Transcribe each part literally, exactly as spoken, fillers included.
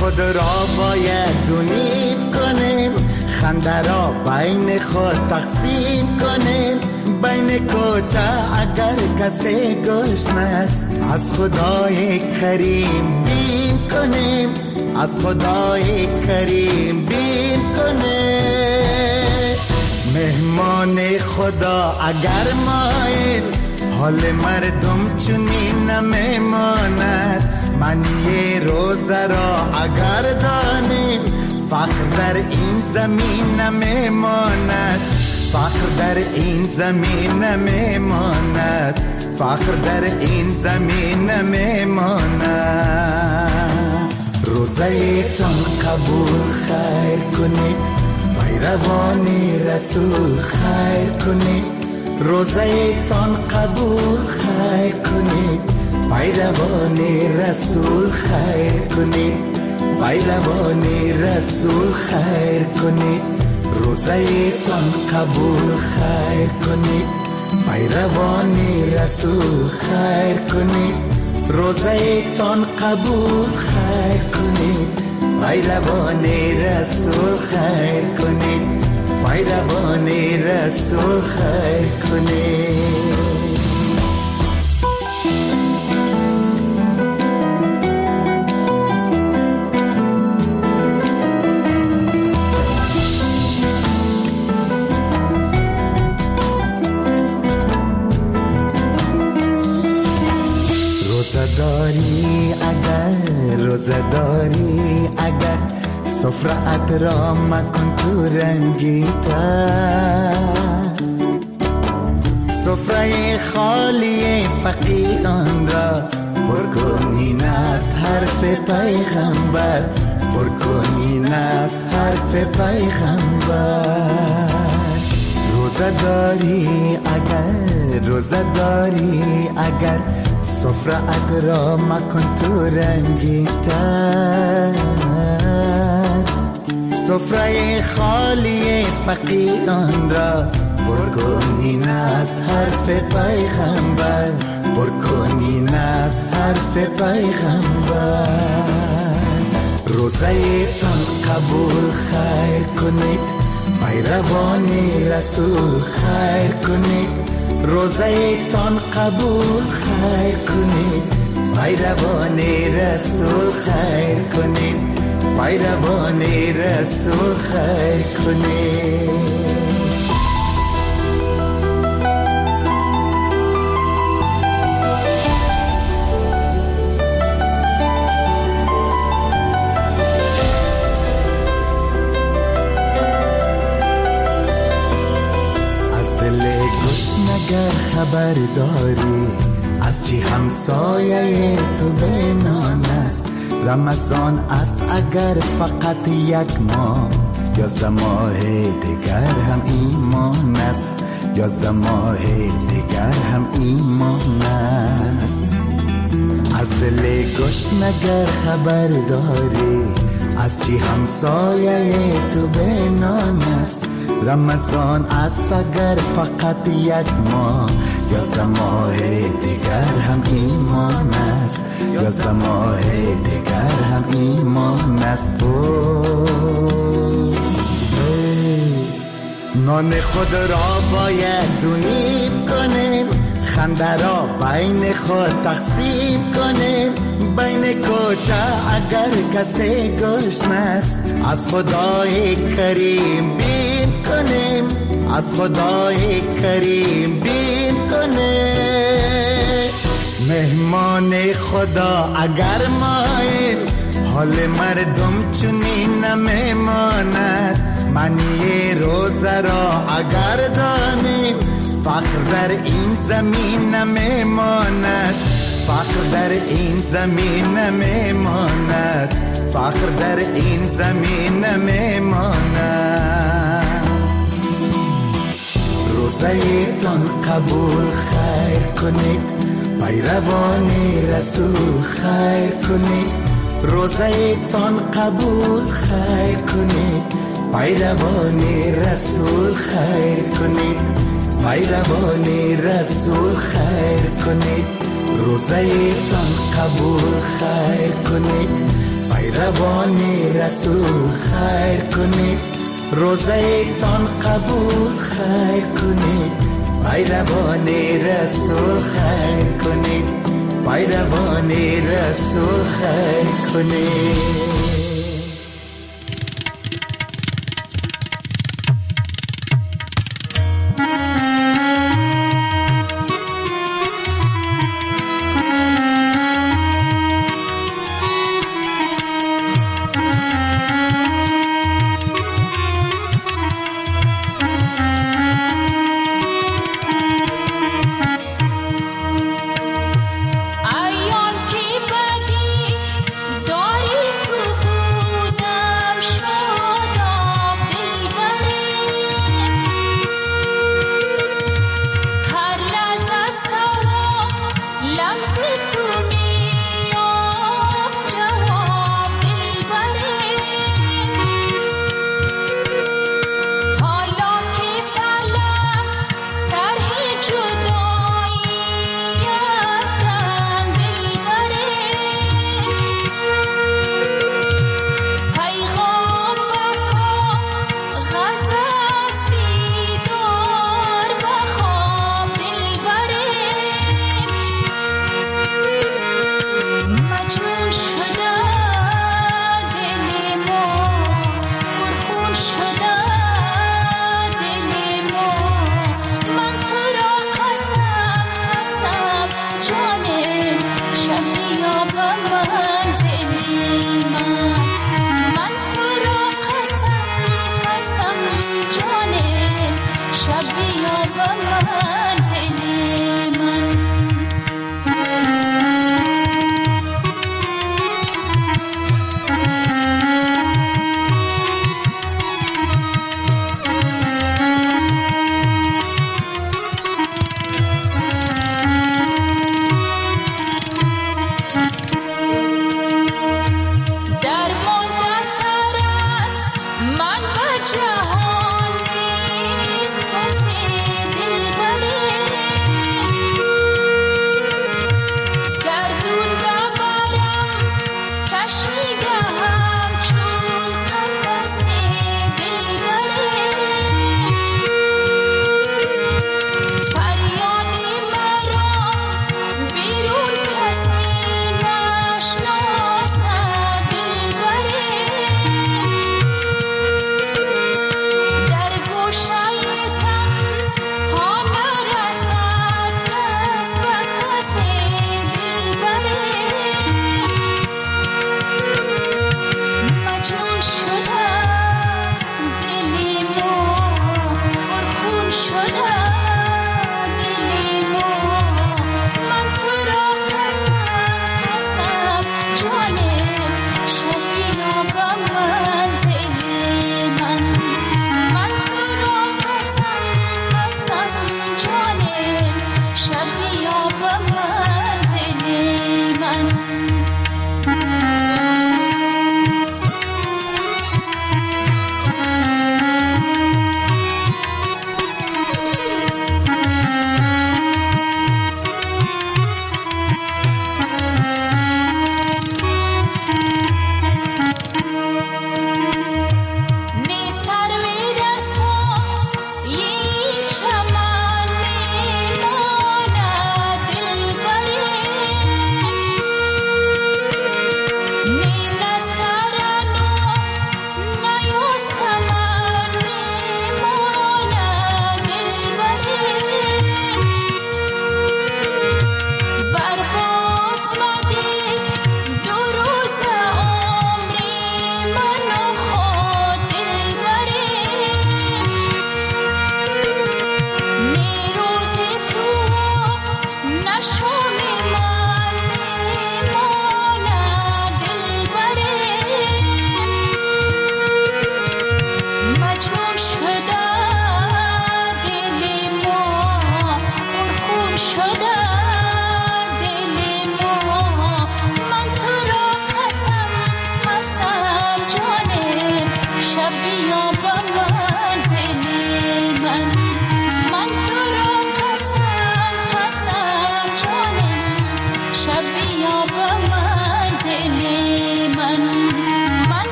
خود را باید دونیم کنیم، خنده را بین خود تقسیم کنیم. بین کوچه اگر کسی گشنه است، از خدای کریم بیم کنیم، از خدای کریم بیم کنیم. مهمان خدا اگر ماییم، حال مردم چنین نمیماند. معنی روزه را اگر دانیم، فقر در این زمین نمیماند، فقر در این زمین نمیماند، فقر در این زمین نمیماند. روزه تان قبول خیر کنید، پیروان رسول خیر کنید. روزه تان قبول خیر کنید، پیروان رسول خیر کنید، پیروان رسول خیر کنید. روزه تان قبول خیر کنید، پیروان رسول خیر کنید. روزه تان قبول خیر کنید، پیروان رسول خیر کنید، پیروان رسول خیر کنید. روزداری اگر روزداری اگر سفرت را مکن تو رنگین تر. سفره خالی فقیران را پر کن، این است حرف پیغمبر، پر کن این است حرف پیغمبر. روزداری اگر روزداری اگر سفرت را مکن تو رنگین تر. سفره خالی فقیران را پر کن، این است حرف پیغمبر، پر کن این است حرف پیغمبر. روزه تان قبول خیر کنید، پیروان رسول خیر کنید. روزه تان قبول خیر کنید، پیروان رسول خیر کنید، پیروان رسول خیر کنید. اگر خبر داری از چی همسایه تو بینان است. رمضان است اگر فقط یک ماه، یازده ماه دیگر هم ایمان است، یازده ماه دیگر هم ایمان است. از دل گشنگر خبر داری از چی همسایه تو بینان است. رمضان است اگر فقط یک ماه، یازده ماه دیگر هم ایمان است، یازده ماه دیگر هم ایمان است. نان خود را باید دونیم کنیم، خنده را بین خود تقسیم کنیم. بین کوچه اگر کسی گشنه است، از خدای کریم بیم کنیم، از خدای کریم بیم کنیم. مهمان خدا اگر ماییم، حال مردم چنین نمیماند. معنی روزه را اگر دانیم، فقر در این زمین نمیماند، فقر در این زمین نمیماند، فقر در این زمین نمیماند. روزه تان قبول خیر کنید، پیروان رسول خیر کنید. روزه تان قبول خیر کنید، پیروان رسول خیر کنید، پیروان رسول خیر کنید. روزه تان قبول خیر کنید، پیروان رسول خیر کنید، روزه تان قبول خیر کنید. پیروان رسول خیر کنید، پیروان رسول خیر کنید. ایان کی بدی داری تو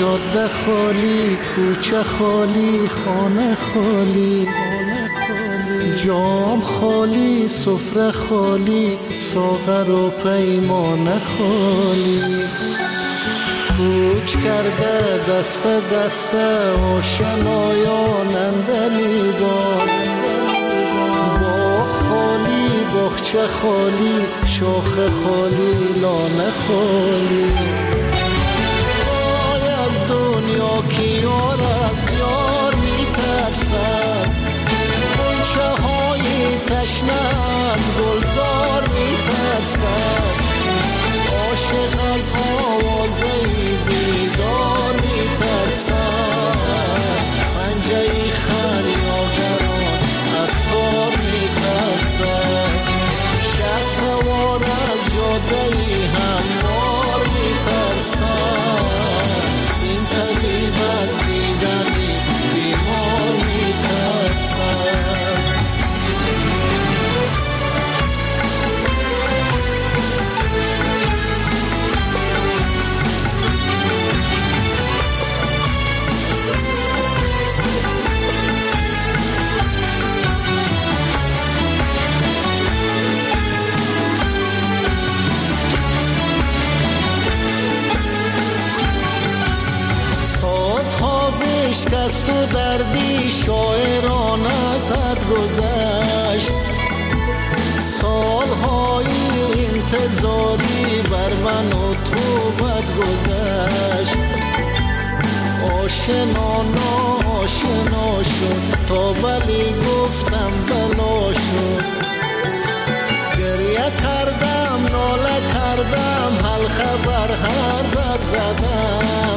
جاده خالی، کوچه خالی، خانه خالی، جام خالی، سفره خالی، ساغر و پیمانه خالی. کوچ کرده دست دست آشنایان اندلیبان، باغ خالی، باغچه خالی، شاخ خالی، لانه خالی. وای از دنیا که یار از یار میترسد، غنچه های تشنه از گلزار میترسد، عاشق از آوازه بیدار میترسد، پنجه خریاگران از تار میترسد، شه سوار از جاده هموار میترسد، این طبیب از دیدنی بیمار میترسد. شکست و دردی شاعران ازت گذشت، سالهای انتظاری بر من و تو بد گذشت، آشنا ناشنا شد تا ولی گفتم بلا شد، گریه کردم ناله کردم حلقه بر هر در زدم،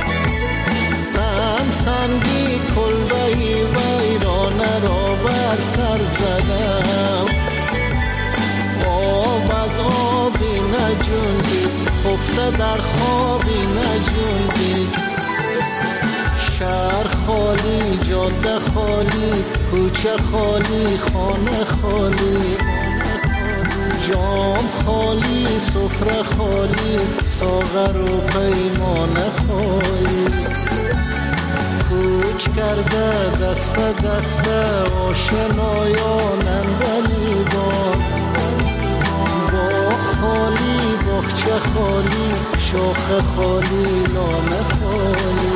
سنگ سنگی کلبهی ویرانه را بر سر زدم، آب از آبی نجوندید خفته در خوابی نجوندید، شهر خالی، جاده خالی، کوچه خالی، خانه خالی، جام خالی، سفره خالی، ساغر و پیمانه خالی. کوچ کرده دست دست آشنایان اندلیبان، باغ خالی، باغچه خالی، شاخ خالی، لانه خالی.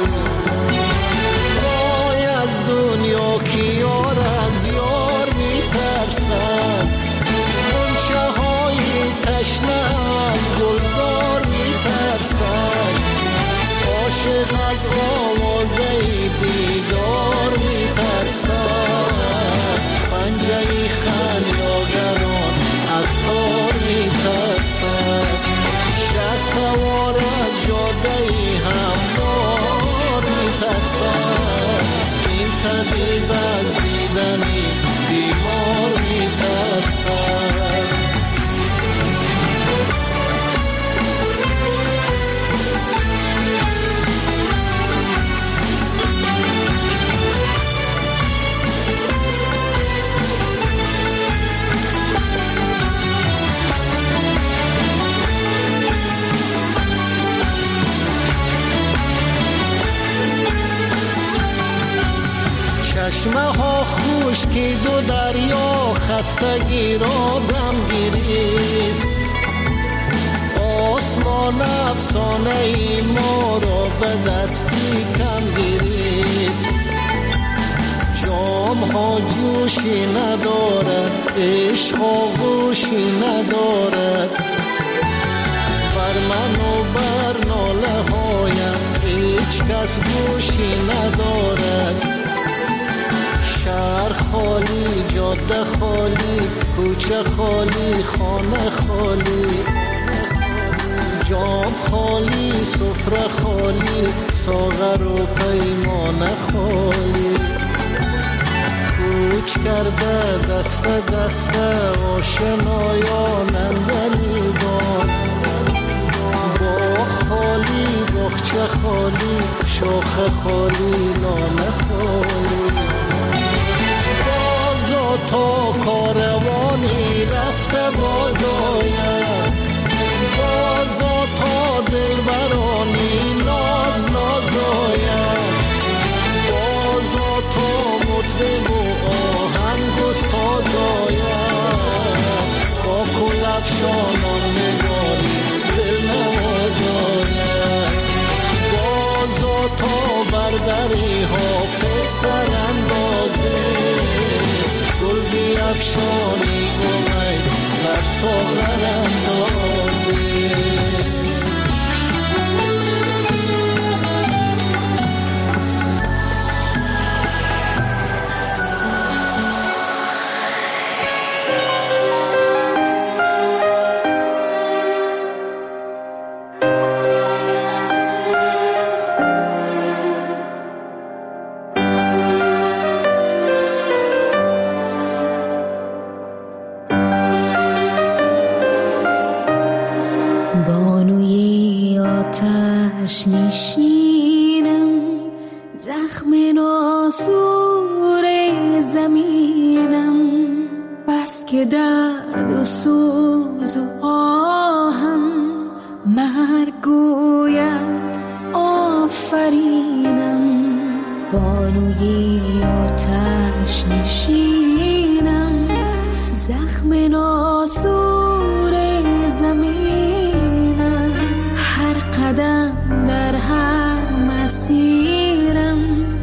وای از دنیا که یار از یار میترسد، غنچه های تشنه از گلزار میترسد، عاشق از آوازه بیدار میترسد، پنجه خریاگران از تار میترسد، شه سوار از جاده هموار میترسد، این طبیب از دیدنی بیمار میترسد. چشمه ها خشکی دو دریا خستگی را دم گرفت، آسمان افسانه ای ما را به دستی کم گرفت، جام ها جوشی ندارد، عشق آغوشی ندارد، بر من و بر ناله هایم هیچ کس گوشی ندارد، شهر خالی، جاده خالی، کوچه خالی، خانه خالی، جام خالی، سفره خالی، ساغر و پیمانه خالی. کوچ کرده دست دست آشنایان اندلیبان، باغ خالی، باغچه خالی، شاخ خالی، لانه خالی. تا کاروانی رفته باز آید، بازا تا دلبرانی ناز ناز ساغر اندازه. نشینم زخم ناسور زمینم، بس که درد و سوز و آهم مرگ گوید آفرینم. بانوی آتش نشینم زخم ناسور زمینم، هر قدم در هر مسیرم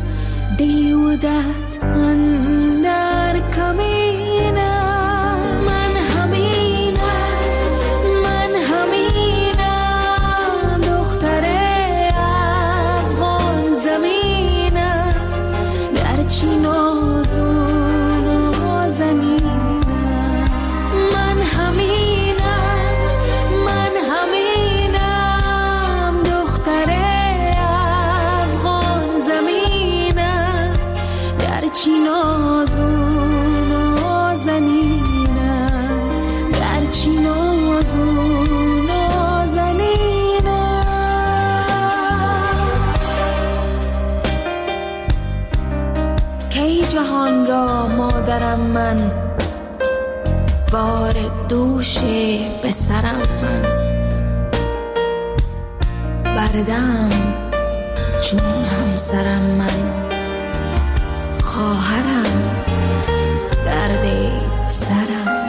دیودت اندر کمینم. من همینم من همینم دختر افغان زمینم، گرچه نازون و نازنینم. من همینم من همینم دختر افغان زمینم، گرچه نازون و نازنینم، گرچه نازون و نازنینم. کی جهان را مادرم من، بار دوش به سرم من، بردم چون همسرم من، خواهرم درد سرم من.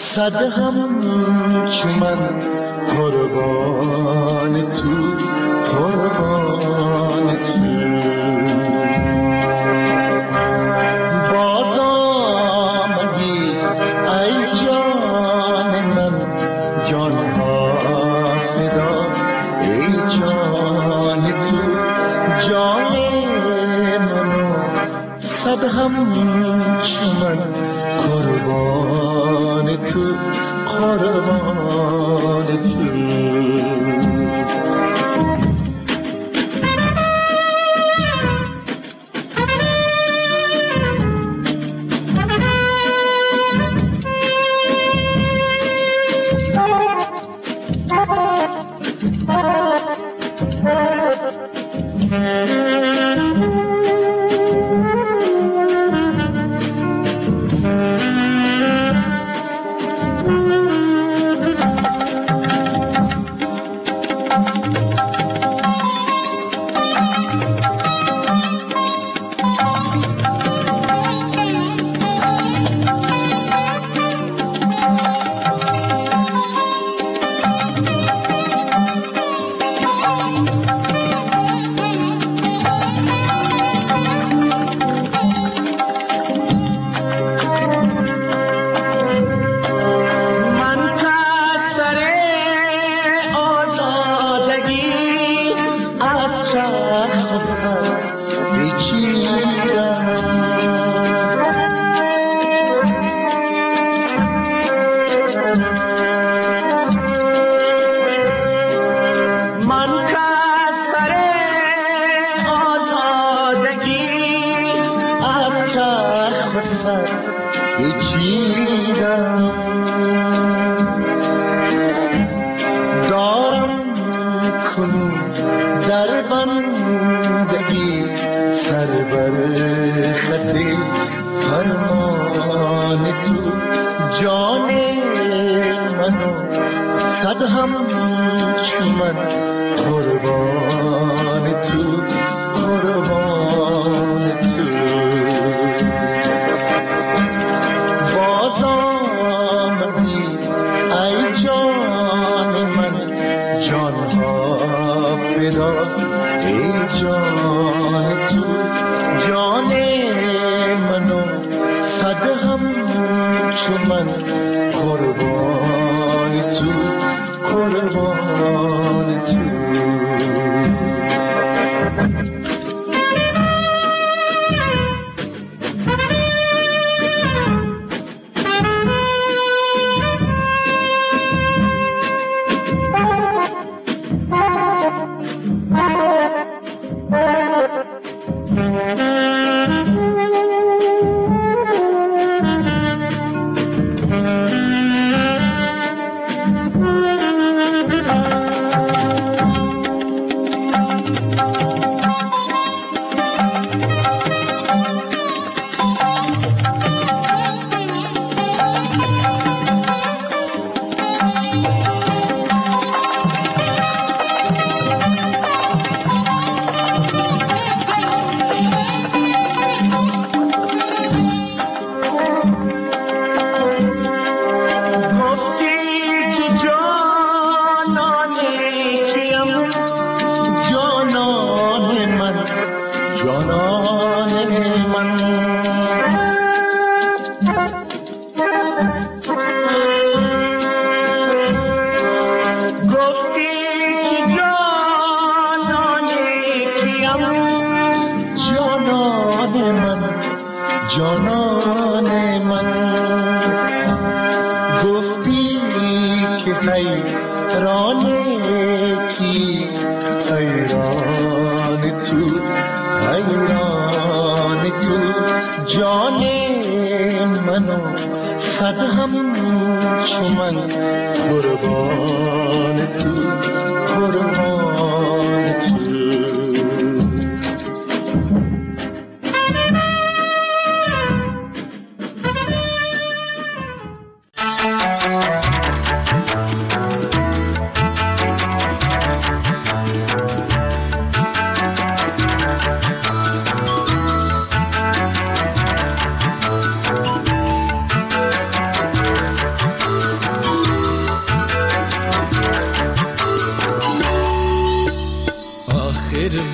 صد همچون قربان تو قربان تو باز آمدی ای جان من جان ها فدا ای جان تو جان منو صد همچون قربان تو قربان تو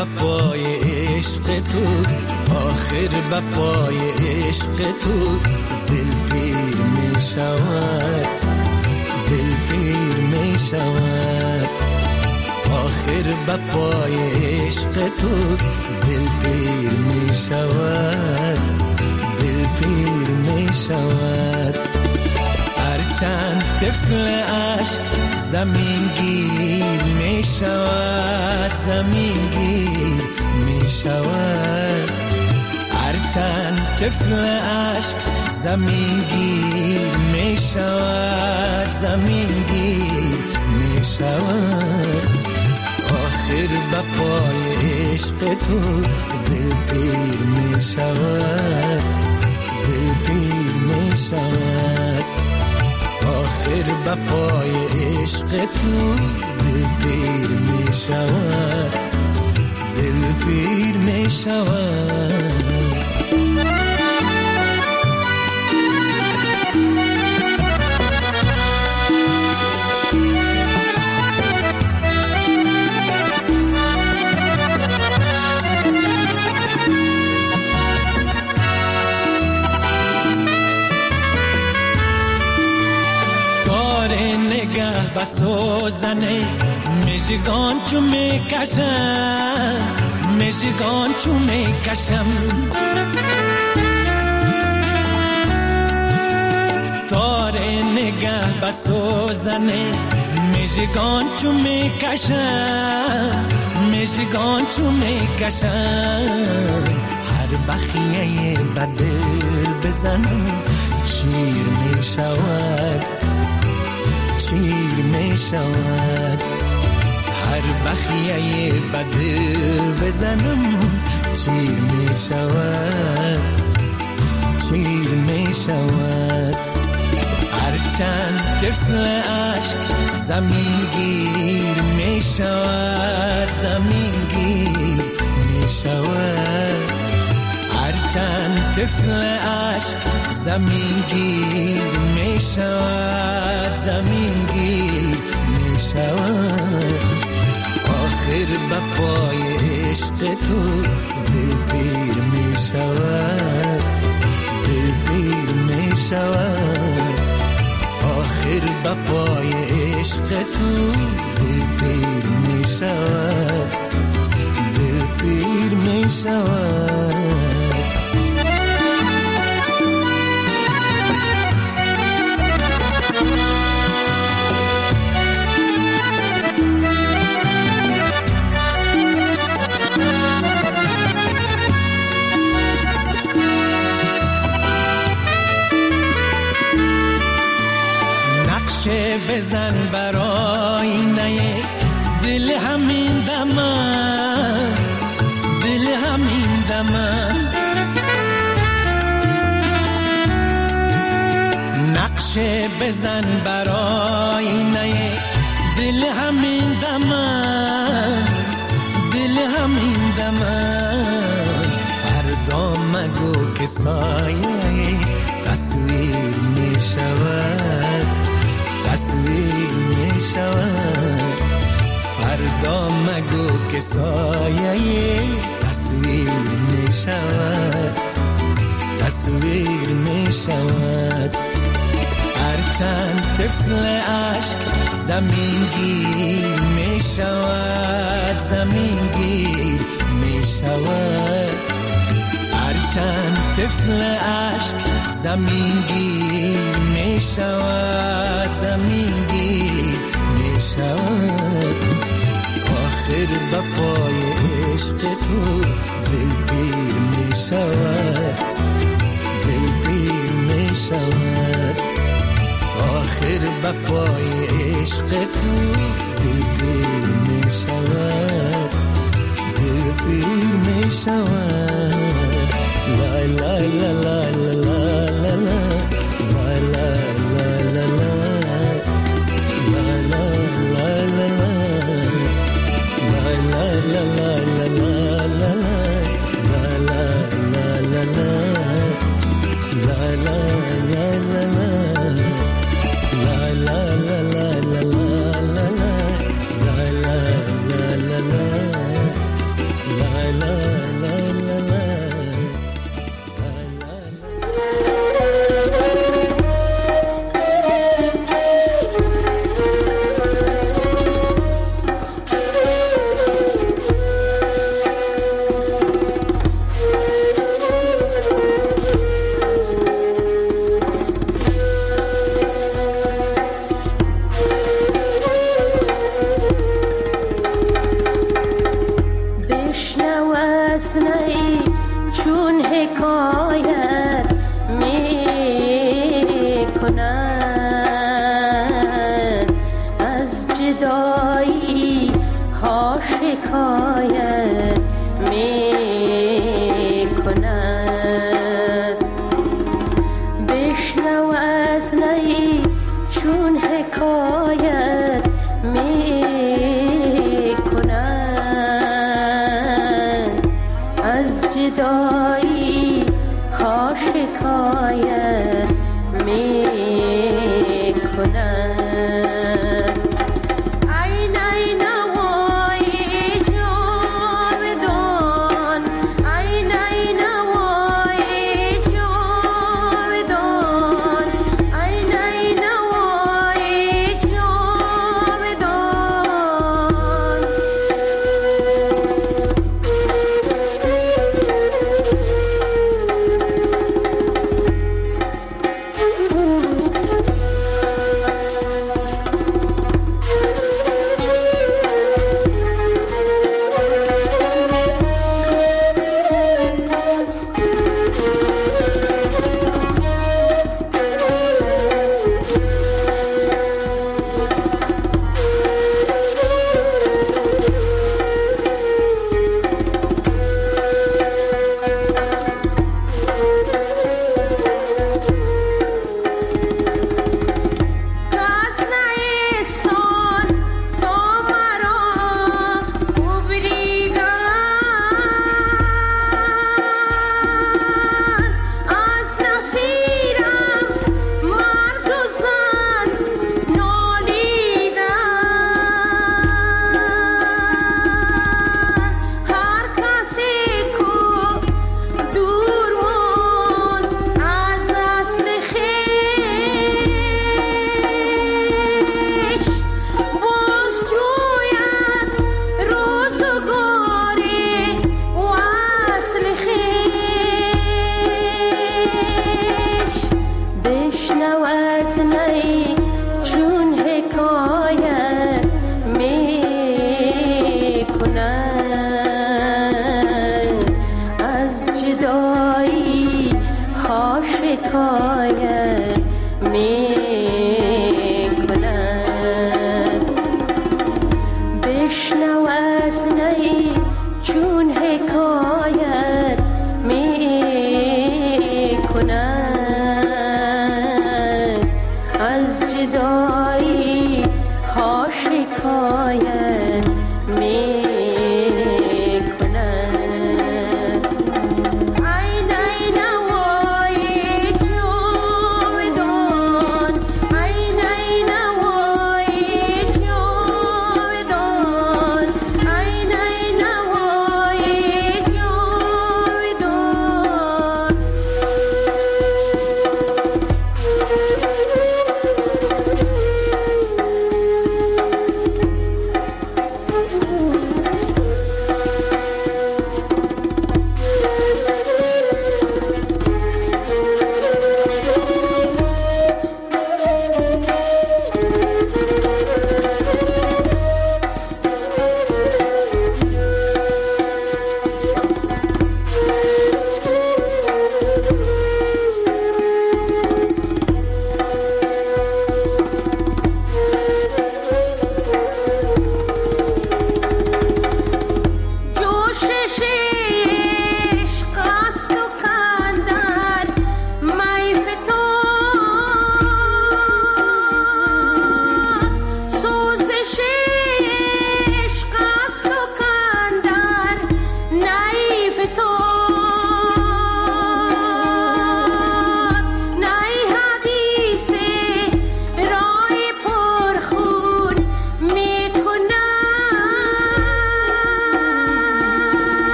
بپای عشق تو، آخر بپای عشق تو دل پیر می شود، دل پیر می شود. آخر بپای عشق تو دل پیر می شود، دل پیر می شود. هرچند طفل عشق زمین گیر می شود، زمین گیر می شود. هرچند طفل عشق زمین گیر می شود، زمین گیر می شود. آخر بپای عشق تو دل پیر می شود، دل پیر می شود. آخر بپای عشق تو دل پیر می شود، دل پیر می شود. نگاه بسوزنه مژگان چو میکشم، مژگان چو میکشم. تار نگاه بسوزنه مژگان چو میکشم، مژگان چو میکشم. هر بخیه بدل بزنم شیر می شود، شیر می شود. هر بخیه بدل بزنم شیر می شود، شیر می شود. هرچند طفل عشق زمین گیر می شود، زمین گیر می شود. هرچند طفل عشق زمین گیر می شود، زمین گیر می شود. آخر بپای عشق تو دل پیر می شود، دل پیر می شود. آخر بپای عشق تو دل پیر می شود، دل پیر می شود. نقشه بزن برای نه دل همین دمم، دل همین دمم. نقشه بزن برای نه دل همین دمم، دل همین دمم. فردا مگو که سایه تصویر می شود، تصویر می شود. فردا مگو که سایه تصویر می شود، تصویر می شود. هرچند طفل عشق زمین گیر می شود، زمین گیر می شود. هرچند طفل عشق زمین گیر می شود، زمین گیر می شود. آخر بپای عشق تو دل پیر می شود، دل پیر می شود. آخر بپای عشق تو دل پیر می شود، دل پیر می شود. لا لا لا لا لا لا لا لا لا لا وزنی چون حکایت می کنند، از جدایی ها شکایت می کنند.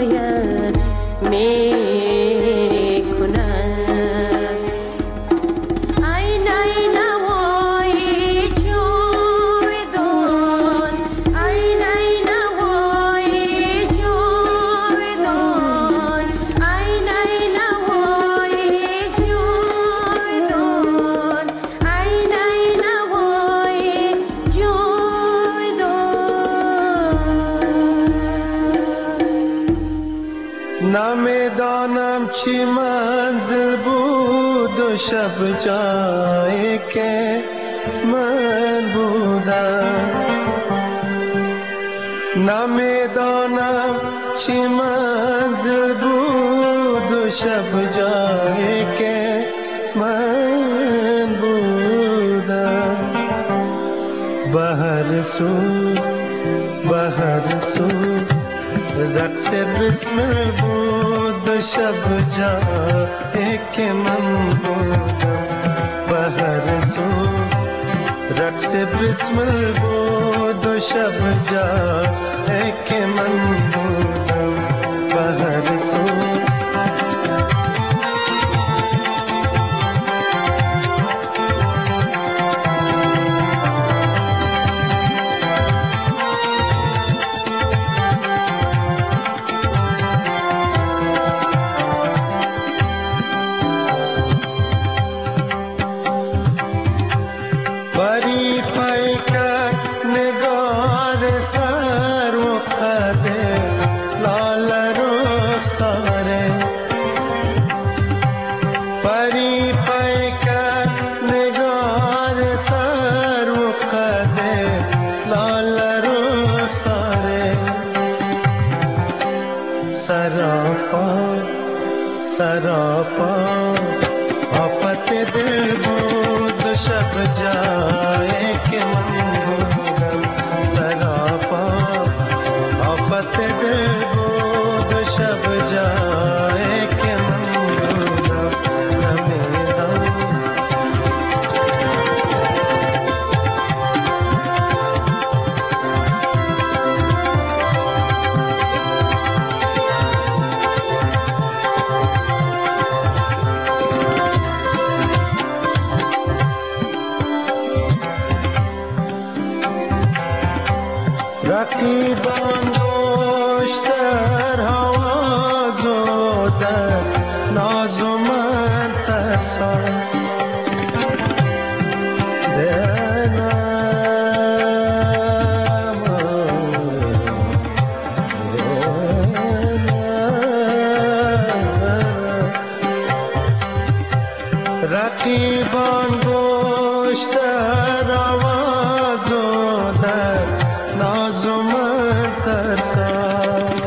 شکایت می کند. و شب جایی که من بودم، نمیدانم چی منزل بود و شب جایی که من بودم. به هر سو به هر سو رقص بسمل بود و شب جایی که من بودم. به هر سو رقص بسمل بود و شب جایی که من بودم. به هر سو بری پیکر نگار سر و قده لال رخساره. بری پیکر نگار سر و قده لال رخساره. سراپا سراپا آفت دل بود و شب جایی که من بودم. سراپا آفت دل بود و شب جایی که من بودم. نمیدانم رقیبان گوش در حواز و در ناز و من ترسان دلم رقیبان گوش در حواز و در ناز و من ترسان.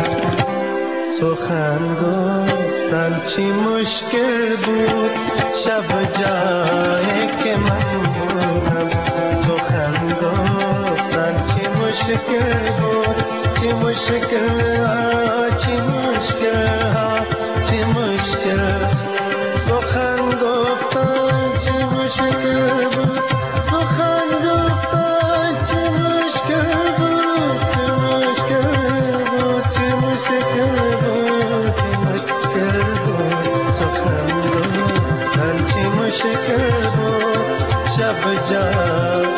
سخن گفتن چی مشکل بود شب جایی که من بودم. سخن گفتن چی مشکل بود چی مشکل ها چی مشکل ها چی مشکل. سخن گفتن چی مشکل بود سخن گفتن چی مشکل بود چی مشکل بود چی مشکل بود چی مشکل بود. سخن گفتن چی مشکل بود شب جایی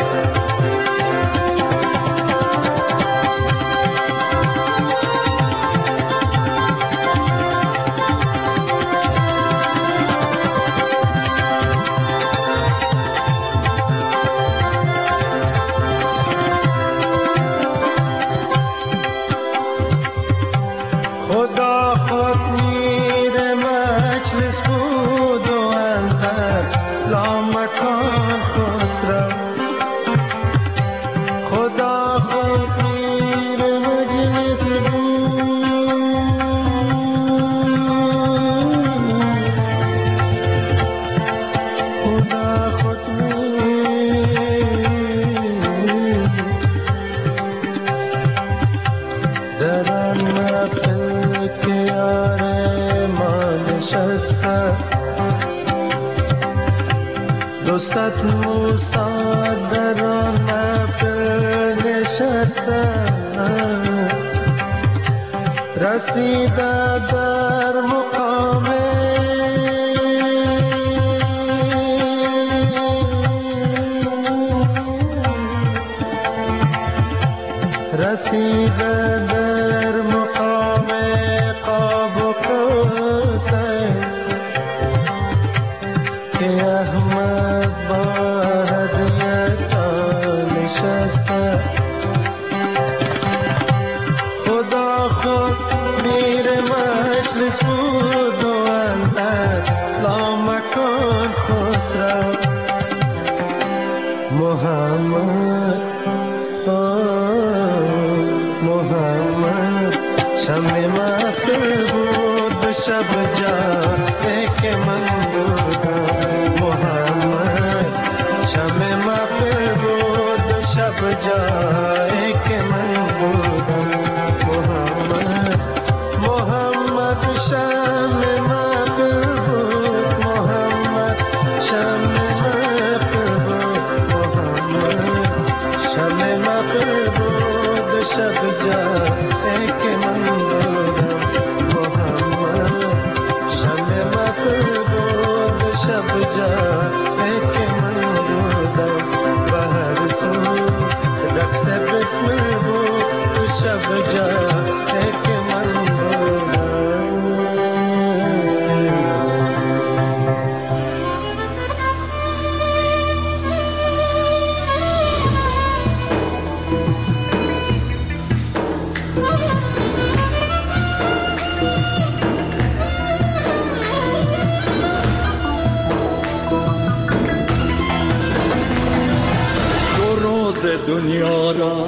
خدا خود میر مجلس بود و اندر لامکان خسرو. خدا خود میر مجلس بود خدا خود میر در آن محفل که یار ما نشسته. دو صد موسی در آن محفل نشسته. رسیده در مقام رسیده در مقام قاب و قوسین که احمد با هدیه جان نشسته. خدا خود میر مجلس بود و اندر لامکان را محمد محمد شمع محفل بود به شب جاده که من بودم محمد شمع محفل بود به شب جاده که من بودم محمد محمد شمع محفل بود محمد شمع محفل بود محمد شمع محفل بود به شب جاده که من بودم محمد شمع محفل بود به شب جاده که من بودم و هر سو رقص بسمل بود به شب جاده که من بودم دنیا را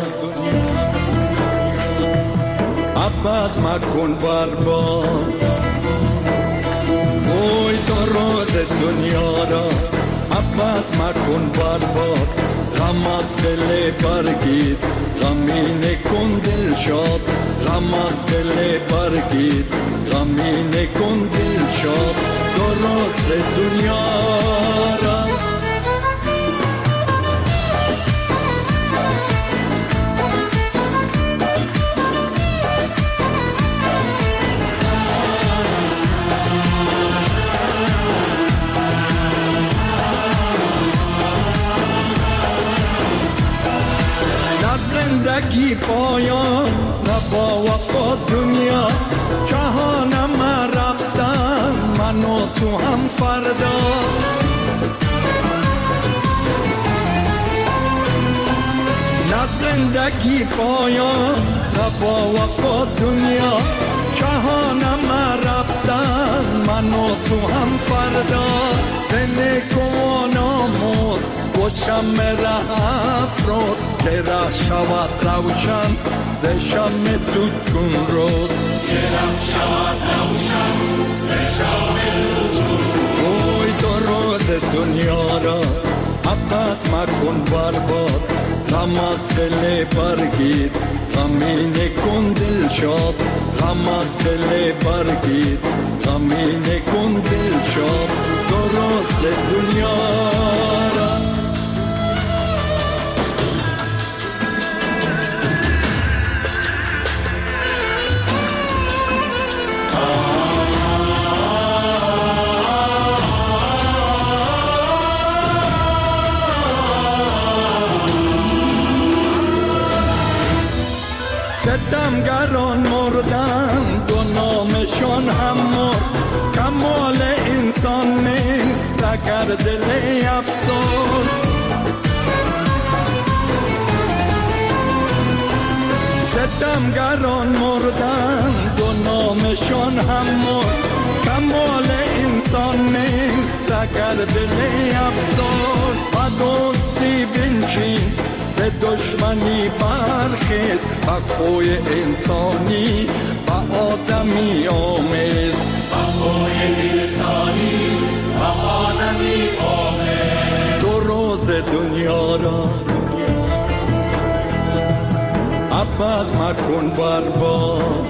ابد مکن برباد اوی تو روز دنیا را ابد مکن برباد غم از دل برگیر غمینه کن دل شاد غم از دل برگیر غمینه کن دل شاد تو روز دنیا را زندگی پایان نه با وفا دنیا جهانم رفتن من و تو هم فردا نه زندگی پایان نه با وفا دنیا جهانم رفتن من و تو هم فردا زنده کن آموز و شمع ره افروز که ره شود روشن ز شمع تو چون روز که ره شود روشن ز شمع تو چون اوی تو روز دنیا را ابد مکن برباد غم از دل برگیر غمینه کن دل شاد غم از دل برگیر غمینه کن دل شاد تو روز دنیا را ستمگران مردن دو نامشان هم مرد کمال انسان نیست اگر دل افسرد ستمگران مردن دو نامشان هم مرد کمال انسان نیست اگر دل افسرد و دوستی بنشین ز دشمنی برخیز و خوی انسانی و آدمی آمیز و خوی انسانی و آدمی آمیز تو روز دنیا را ابد مکن برباد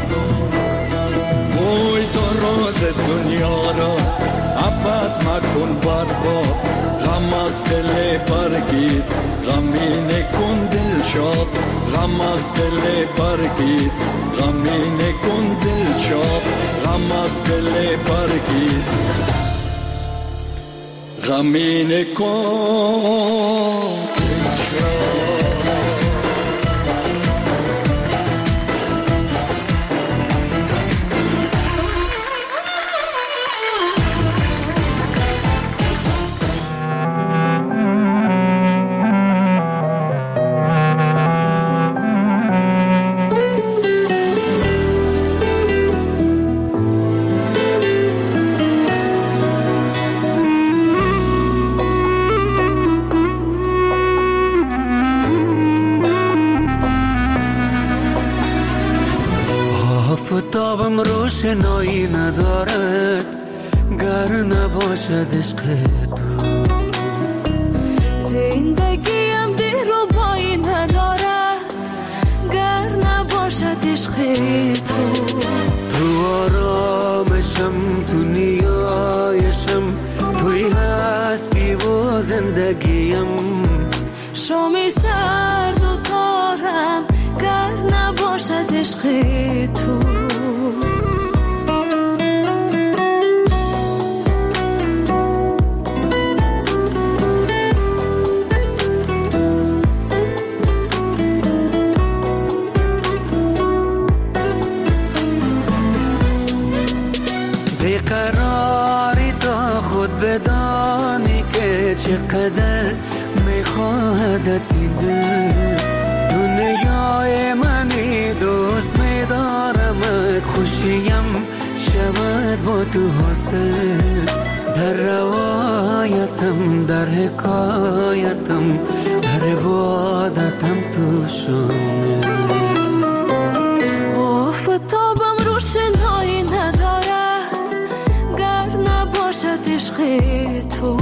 اوی تو روز دنیا را ابد مکن برباد غم از دل برگیر غمینه کن دل شاد غم از دل برگیر غمینه کن دل شاد غم از دل برگیر غمینه کن دل شاد روشنایی ندارد گر نباشد عشق تو. زندگیم دلربایی ندارد گر نباشد عشق تو. تو آرامشم، تو نیایشم، توی هستی و زندگیم. شامی سرد و تارم گر نباشد عشق تو. بیقراری تا خود بدانی که چقدر میخواهدت این دل. دنیای منی دوست میدارمت، خوشیم شود با تو حاصل. در روایتم، در حکایتم، در عبادتم تو شامل. آفتابم روشنایی ندارد گر نباشد عشق تو.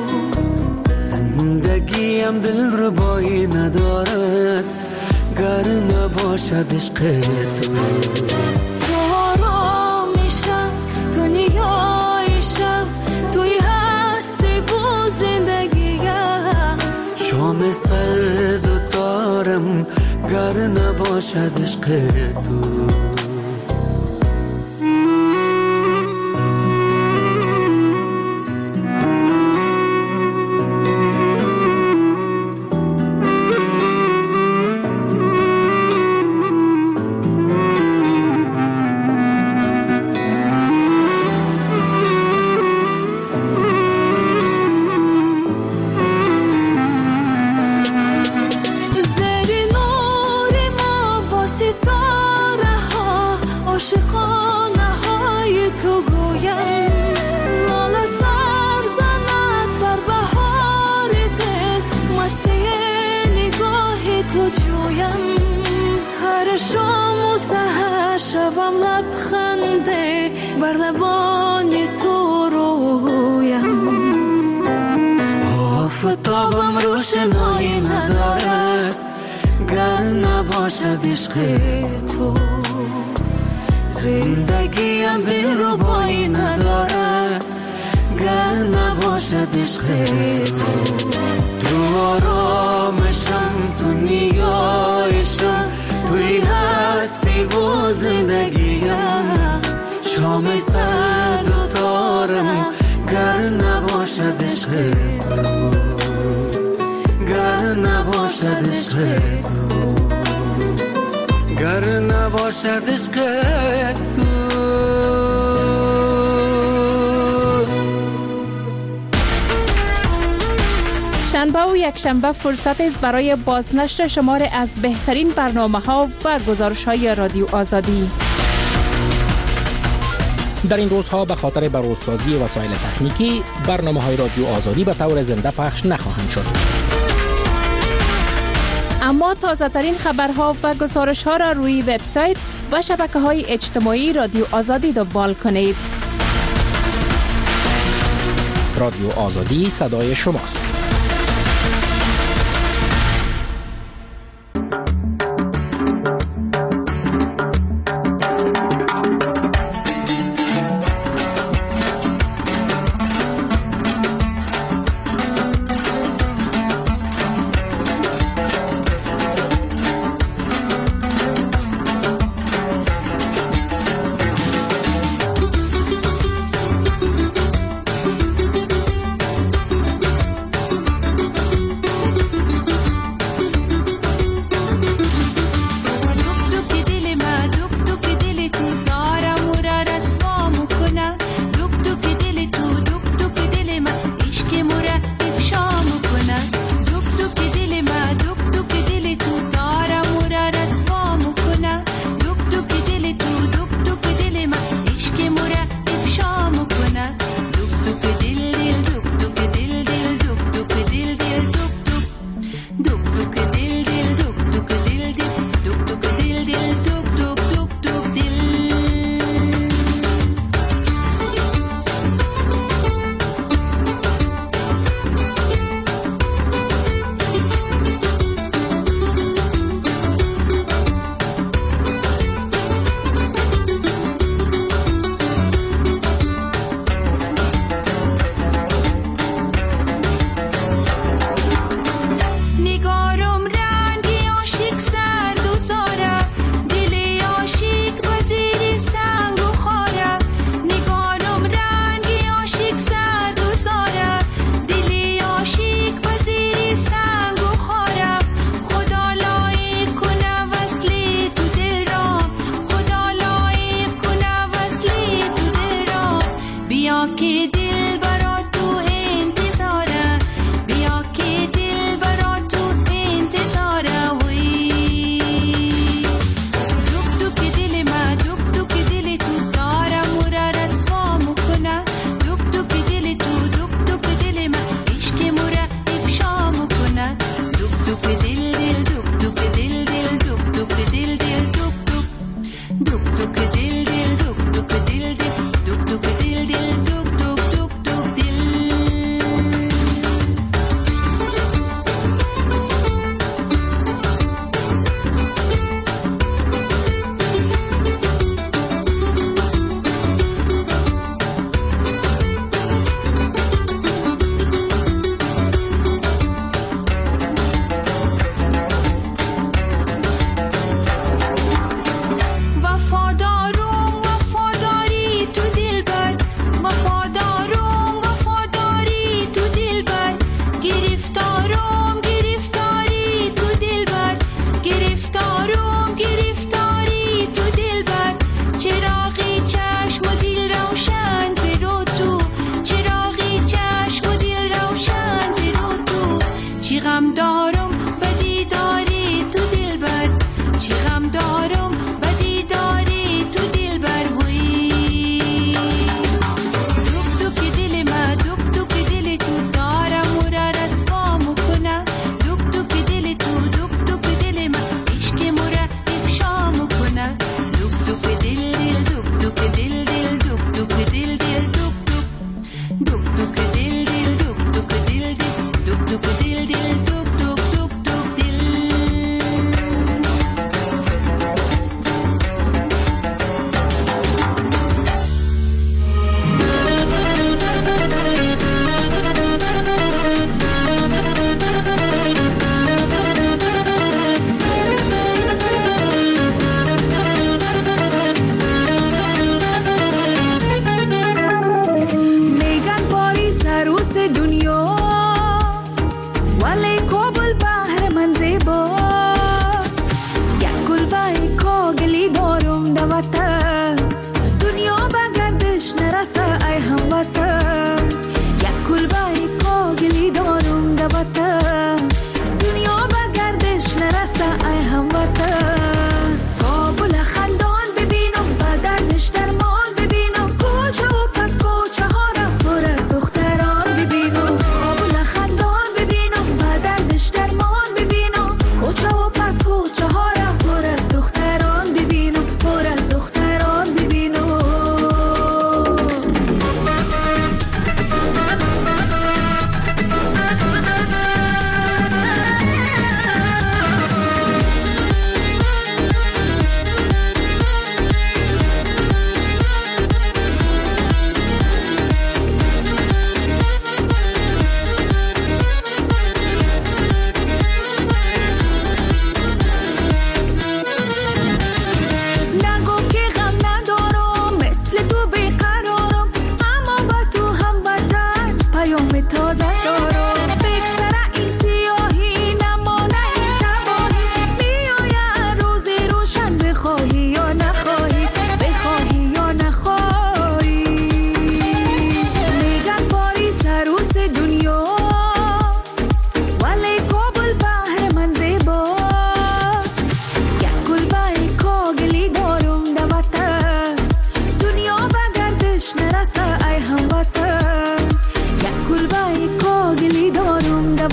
زندگیم دلربایی ندارد گر نباشد عشق تو. تو آرامیشم، تو نیایشم، توی هستی و زندگیم. شام سرد و تارم گر نباشد عشق تو. شوم لبخنده بر لبان تو رویم. آفتابم روشنایی ندارد گر نباشد عشق تو. زندگیم دلربایی ندارد گر نباشد عشق تو. تو آرامشم، تو نیایشم، توی هستی و زندگیم. شام سرد و تارم گر نباشد عشق تو. گر نباشد عشق تو. گر نباشد عشق تو. شنبه و یک شنبه فرصت است برای بازنشر شمار از بهترین برنامه ها و گزارش های رادیو آزادی. در این روزها به خاطر بروزسازی وسایل تکنیکی برنامه های رادیو آزادی به طور زنده پخش نخواهند شد. اما تازه ترین خبرها و گزارش ها را روی وبسایت و شبکه های اجتماعی رادیو آزادی دنبال کنید. رادیو آزادی صدای شماست.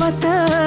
وطن